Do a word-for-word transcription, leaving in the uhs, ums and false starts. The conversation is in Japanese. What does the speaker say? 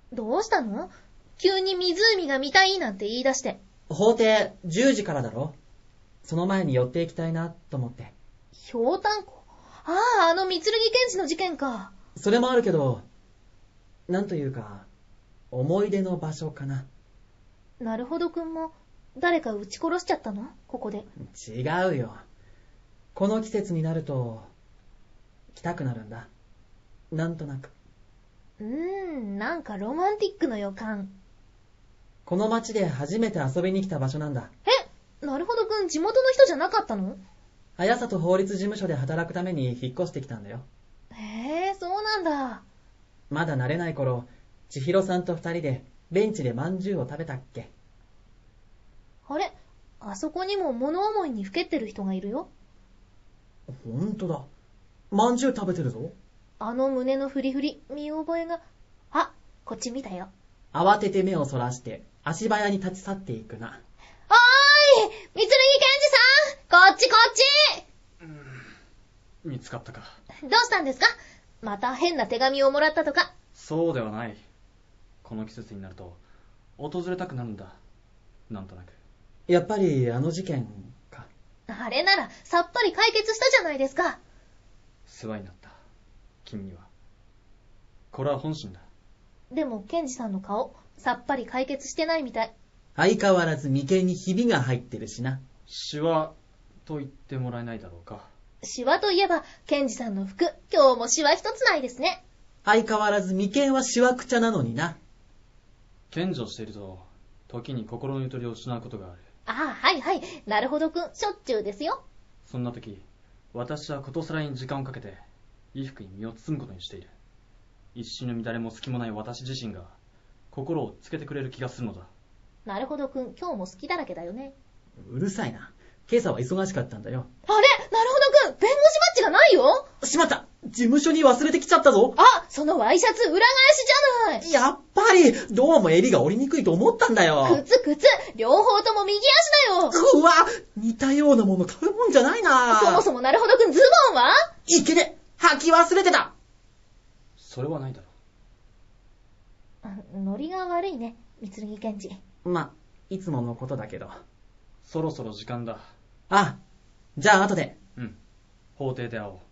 どうしたの？急に湖が見たいなんて言い出して。 法廷じゅうじからだろ。その前に寄っていきたいなと思って。 ひょうたんこ。ああ、あの三剣検事の事件か。 それもあるけど、なんというか思い出の場所かな。 なるほどくんも誰か撃ち殺しちゃったの？ここで。 違うよ。この季節になると来たくなるんだ。なんとなく。 うーん、なんかロマンティックの予感。 この町で初めて遊びに来た場所なんだ。 え、なるほどくん地元の人じゃなかったの？ 綾里法律事務所で働くために引っ越してきたんだよ。 へえ、そうなんだ。 まだ慣れない頃、千尋さんと二人でベンチでまんじゅうを食べたっけ。 あれ、あそこにも物思いにふけってる人がいるよ。 ほんとだ。まんじゅう食べてるぞ。 あの胸のフリフリ、見覚えが。あ、こっち見たよ。 慌てて目をそらして足早に立ち去っていくな。 おーい、三剣検事さん、こっちこっち。 うーん、見つかったか。 どうしたんですか？また変な手紙をもらったとか。 そうではない。この季節になると訪れたくなるんだ。なんとなく。 やっぱりあの事件か。 あれならさっぱり解決したじゃないですか。 世話になった。君には。これは本心だ。 でも検事さんの顔、さっぱり解決してないみたい。 相変わらず眉間にひびが入ってるしな。 シワと言ってもらえないだろうか。 シワといえば検事さんの服、今日もシワ一つないですね。 相変わらず眉間はしわくちゃなのにな。 検事をしていると時に心のゆとりを失うことがある。 ああ、はいはい、なるほどくん、しょっちゅうですよ。 そんな時、私はことさらに時間をかけて衣服に身を包むことにしている。一瞬の乱れも隙もない私自身が心をつけてくれる気がするのだ。 なるほどくん、今日も好きだらけだよね。 うるさいな。今朝は忙しかったんだよ。 あれ、なるほどくん、弁護士バッジがないよ。 しまった、事務所に忘れてきちゃったぞ。 あ、そのワイシャツ裏返しじゃない。 やっぱりどうも襟が折りにくいと思ったんだよ。 靴靴、両方とも右足だよ。 うわ、似たようなもの買うもんじゃないな。 そもそもなるほどくん、ズボンはいけね、履き忘れてた。 それはないだろう。ノリが悪いね、三剣検事。 ま、いつものことだけど。 そろそろ時間だ。 あ、じゃあ後で。 うん、法廷で会おう。